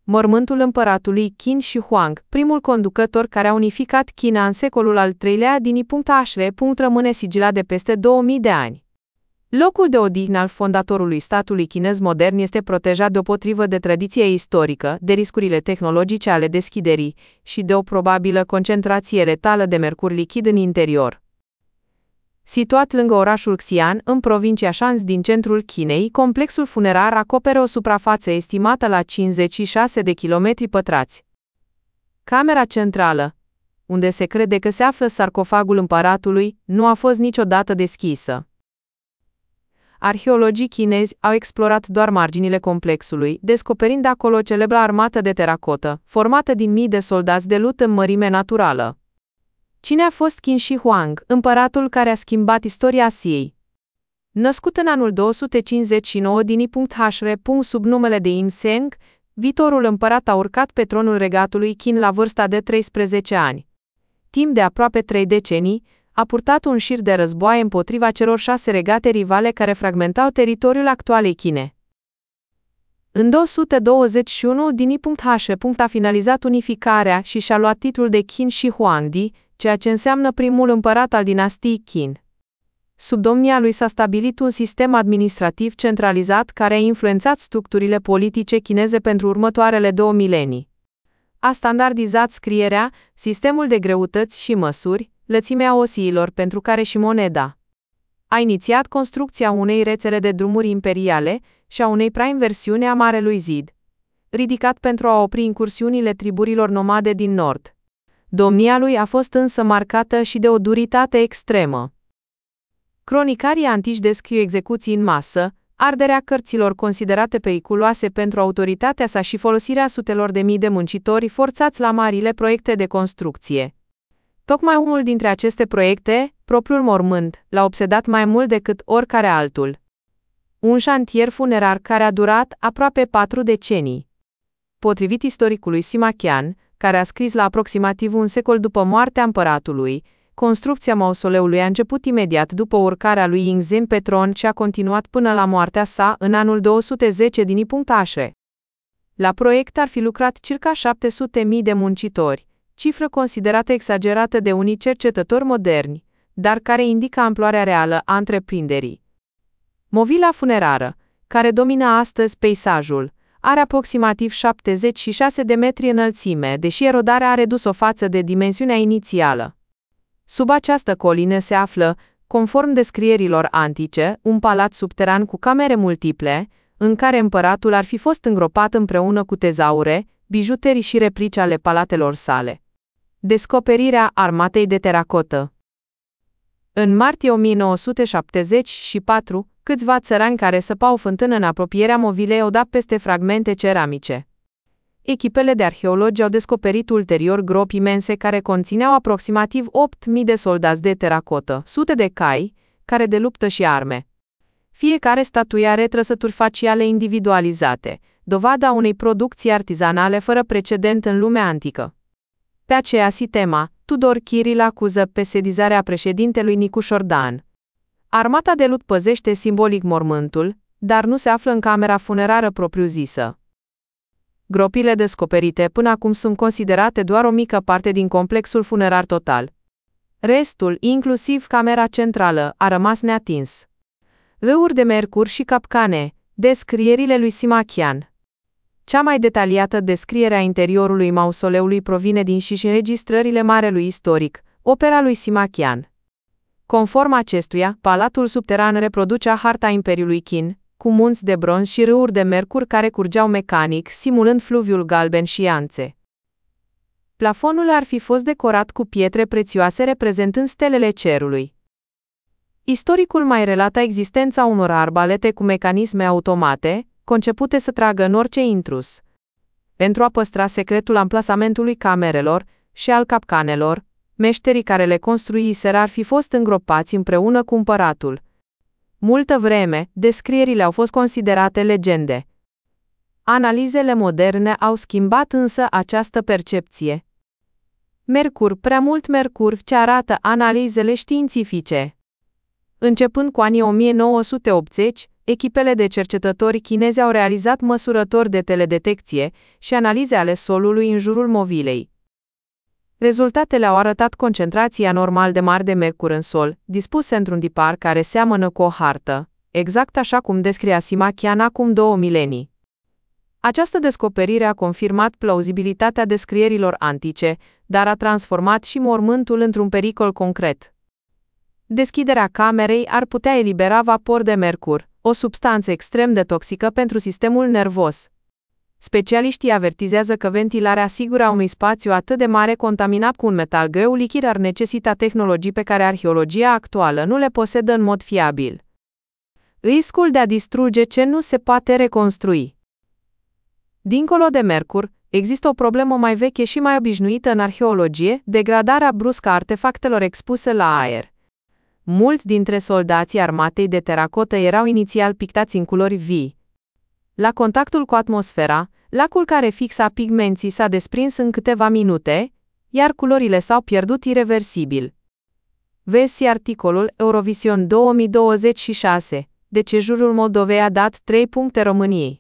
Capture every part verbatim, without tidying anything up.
Mormântul împăratului Qin Shi Huang, primul conducător care a unificat China în secolul al treilea din Ashre. Rămâne sigilat de peste două mii de ani. Locul de odihnă al fondatorului statului chinez modern este protejat deopotrivă de tradiție istorică, de riscurile tehnologice ale deschiderii și de o probabilă concentrație letală de mercur lichid în interior. Situat lângă orașul Xi'an, în provincia Shanxi din centrul Chinei, complexul funerar acoperă o suprafață estimată la cincizeci și șase de kilometri pătrați. Camera centrală, unde se crede că se află sarcofagul împăratului, nu a fost niciodată deschisă. Arheologii chinezi au explorat doar marginile complexului, descoperind acolo celebra armată de teracotă, formată din mii de soldați de lut în mărime naturală. Cine a fost Qin Shi Huang, împăratul care a schimbat istoria Asiei? Născut în anul două sute cincizeci și nouă din Ashre. Sub numele de Im Seng, viitorul împărat a urcat pe tronul regatului Qin la vârsta de treisprezece ani. Timp de aproape trei decenii, a purtat un șir de războaie împotriva celor șase regate rivale care fragmentau teritoriul actualei Chine. În două sute douăzeci și unu din Ashre. A finalizat unificarea și și-a luat titlul de Qin Shi Huangdi, ceea ce înseamnă primul împărat al dinastiei Qin. Sub domnia lui s-a stabilit un sistem administrativ centralizat care a influențat structurile politice chineze pentru următoarele două milenii. A standardizat scrierea, sistemul de greutăți și măsuri, lățimea osiilor pentru care și moneda. A inițiat construcția unei rețele de drumuri imperiale și a unei prainversiuni a Marelui Zid, ridicat pentru a opri incursiunile triburilor nomade din nord. Domnia lui a fost însă marcată și de o duritate extremă. Cronicarii antici descriu execuții în masă, arderea cărților considerate periculoase pentru autoritatea sa și folosirea sutelor de mii de muncitori forțați la marile proiecte de construcție. Tocmai unul dintre aceste proiecte, propriul mormânt, l-a obsedat mai mult decât oricare altul. Un șantier funerar care a durat aproape patru decenii. Potrivit istoricului Sima Qian, care a scris la aproximativ un secol după moartea împăratului, construcția mausoleului a început imediat după urcarea lui Yingzhen pe tron și a continuat până la moartea sa în anul două sute zece din Ashre. La proiect ar fi lucrat circa șapte sute de mii de muncitori, cifră considerată exagerată de unii cercetători moderni, dar care indică amploarea reală a întreprinderii. Movila funerară, care domină astăzi peisajul, are aproximativ șaptezeci și șase de metri înălțime, deși erodarea a redus-o față de dimensiunea inițială. Sub această colină se află, conform descrierilor antice, un palat subteran cu camere multiple, în care împăratul ar fi fost îngropat împreună cu tezaure, bijuterii și replici ale palatelor sale. Descoperirea armatei de teracotă. În martie o mie nouă sute șaptezeci și patru, câțiva țărani care săpau o fântână în apropierea movilei au dat peste fragmente ceramice. Echipele de arheologi au descoperit ulterior gropi imense care conțineau aproximativ opt mii de soldați de teracotă, sute de cai, care de luptă și arme. Fiecare statuie are trăsături faciale individualizate, dovada unei producții artizanale fără precedent în lumea antică. Pe aceeași tema, Tudor Chiril acuză pe sedizarea președintelui Nicușor-Dan. Armata de lut păzește simbolic mormântul, dar nu se află în camera funerară propriu-zisă. Gropile descoperite până acum sunt considerate doar o mică parte din complexul funerar total. Restul, inclusiv camera centrală, a rămas neatins. Râuri de mercur și capcane, descrierile lui Sima Qian. Cea mai detaliată descriere a interiorului mausoleului provine din și înregistrările Marelui Istoric, opera lui Sima Qian. Conform acestuia, palatul subteran reproducea harta Imperiului Qin, cu munți de bronz și râuri de mercur care curgeau mecanic, simulând fluviul galben și ianțe. Plafonul ar fi fost decorat cu pietre prețioase reprezentând stelele cerului. Istoricul mai relată existența unor arbalete cu mecanisme automate, concepute să tragă în orice intrus. Pentru a păstra secretul amplasamentului camerelor și al capcanelor, meșterii care le construiseră ar fi fost îngropați împreună cu împăratul. Multă vreme, descrierile au fost considerate legende. Analizele moderne au schimbat însă această percepție. Mercur, prea mult mercur, ce arată analizele științifice. Începând cu anii o mie nouă sute optzeci, echipele de cercetători chinezi au realizat măsurători de teledetecție și analize ale solului în jurul movilei. Rezultatele au arătat concentrații anormal de mari de mercur în sol, dispuse într-un tipar care seamănă cu o hartă, exact așa cum descria Sima Qian acum două milenii. Această descoperire a confirmat plauzibilitatea descrierilor antice, dar a transformat și mormântul într-un pericol concret. Deschiderea camerei ar putea elibera vapor de mercur, o substanță extrem de toxică pentru sistemul nervos. Specialiștii avertizează că ventilarea sigură a unui spațiu atât de mare contaminat cu un metal greu lichid ar necesita tehnologii pe care arheologia actuală nu le posedă în mod fiabil. Riscul de a distruge ce nu se poate reconstrui. Dincolo de mercur, există o problemă mai veche și mai obișnuită în arheologie, degradarea bruscă a artefactelor expuse la aer. Mulți dintre soldații armatei de teracotă erau inițial pictați în culori vii. La contactul cu atmosfera, lacul care fixa pigmenții s-a desprins în câteva minute, iar culorile s-au pierdut ireversibil. Vezi articolul Eurovision două mii douăzeci și șase, de ce jurul Moldovei a dat trei puncte României.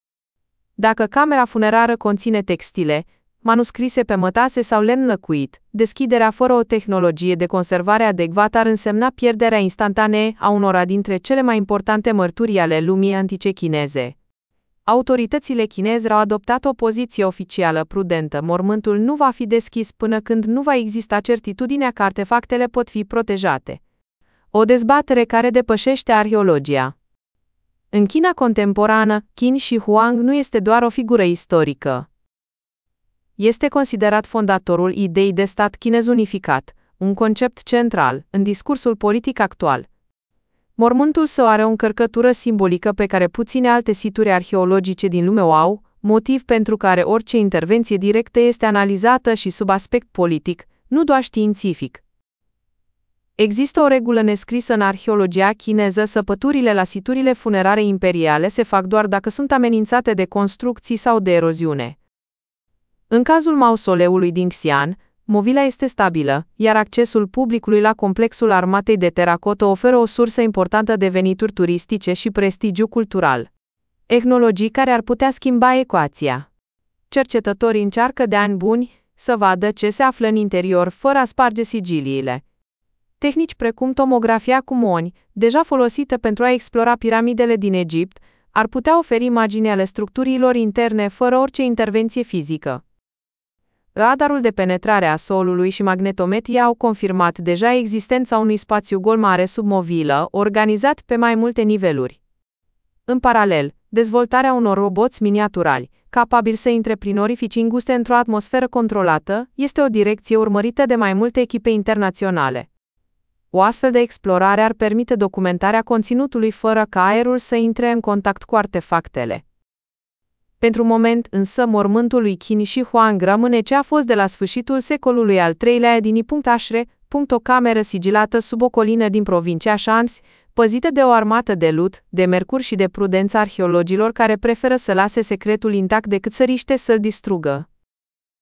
Dacă camera funerară conține textile, manuscrise pe mătase sau lemn lăcuit, deschiderea fără o tehnologie de conservare adecvată ar însemna pierderea instantanee a unora dintre cele mai importante mărturii ale lumii antice chineze. Autoritățile chineze au adoptat o poziție oficială prudentă: mormântul nu va fi deschis până când nu va exista certitudinea că artefactele pot fi protejate. O dezbatere care depășește arheologia. În China contemporană, Qin Shi Huang nu este doar o figură istorică. Este considerat fondatorul ideii de stat chinez unificat, un concept central în discursul politic actual. Mormântul său are o încărcătură simbolică pe care puține alte situri arheologice din lume o au, motiv pentru care orice intervenție directă este analizată și sub aspect politic, nu doar științific. Există o regulă nescrisă în arheologia chineză: săpăturile la siturile funerare imperiale se fac doar dacă sunt amenințate de construcții sau de eroziune. În cazul mausoleului din Xi'an, movila este stabilă, iar accesul publicului la complexul armatei de teracotă oferă o sursă importantă de venituri turistice și prestigiu cultural. Tehnologii care ar putea schimba ecuația. Cercetătorii încearcă de ani buni să vadă ce se află în interior fără a sparge sigiliile. Tehnici precum tomografia cu moni, deja folosită pentru a explora piramidele din Egipt, ar putea oferi imagini ale structurilor interne fără orice intervenție fizică. Radarul de penetrare a solului și magnetometria au confirmat deja existența unui spațiu gol mare sub movilă, organizat pe mai multe niveluri. În paralel, dezvoltarea unor roboți miniaturali, capabili să intre prin orificii înguste într-o atmosferă controlată, este o direcție urmărită de mai multe echipe internaționale. O astfel de explorare ar permite documentarea conținutului fără ca aerul să intre în contact cu artefactele. Pentru moment, însă, mormântul lui Qin Shi Huang rămâne ce a fost de la sfârșitul secolului al treilea din Ashre, o cameră sigilată sub o colină din provincia Shanxi, păzită de o armată de lut, de mercur și de prudență arheologilor care preferă să lase secretul intact decât să riște să-l distrugă.